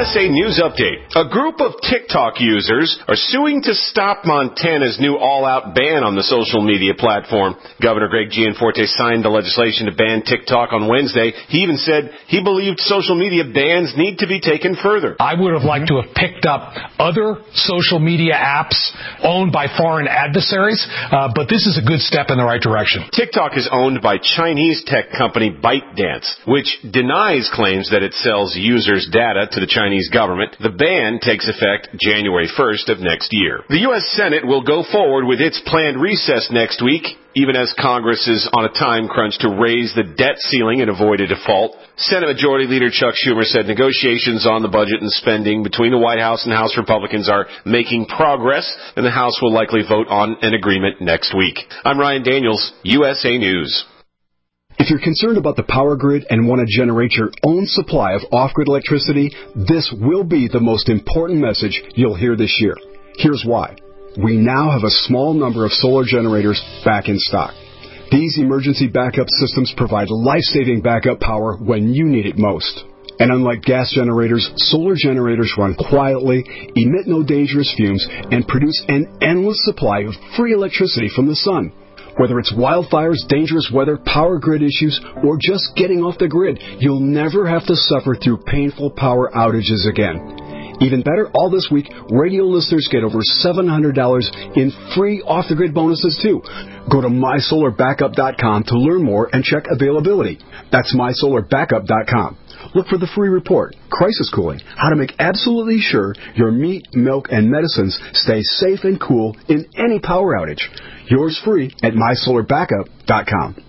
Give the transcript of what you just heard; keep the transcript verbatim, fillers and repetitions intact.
S A News Update. A group of TikTok users are suing to stop Montana's new all-out ban on the social media platform. Governor Greg Gianforte signed the legislation to ban TikTok on Wednesday. He even said he believed social media bans need to be taken further. I would have liked to have picked up other social media apps owned by foreign adversaries, uh, but this is a good step in the right direction. TikTok is owned by Chinese tech company ByteDance, which denies claims that it sells users' data to the Chinese government. The ban takes effect January first of next year. The U S Senate will go forward with its planned recess next week, even as Congress is on a time crunch to raise the debt ceiling and avoid a default. Senate Majority Leader Chuck Schumer said negotiations on the budget and spending between the White House and House Republicans are making progress, and the House will likely vote on an agreement next week. I'm Ryan Daniels, U S A News. If you're concerned about the power grid and want to generate your own supply of off-grid electricity, this will be the most important message you'll hear this year. Here's why. We now have a small number of solar generators back in stock. These emergency backup systems provide life-saving backup power when you need it most. And unlike gas generators, solar generators run quietly, emit no dangerous fumes, and produce an endless supply of free electricity from the sun. Whether it's wildfires, dangerous weather, power grid issues, or just getting off the grid, you'll never have to suffer through painful power outages again. Even better, all this week, radio listeners get over seven hundred dollars in free off-the-grid bonuses, too. Go to my solar backup dot com to learn more and check availability. That's my solar backup dot com. Look for the free report, Crisis Cooling, how to make absolutely sure your meat, milk, and medicines stay safe and cool in any power outage. Yours free at my solar backup dot com.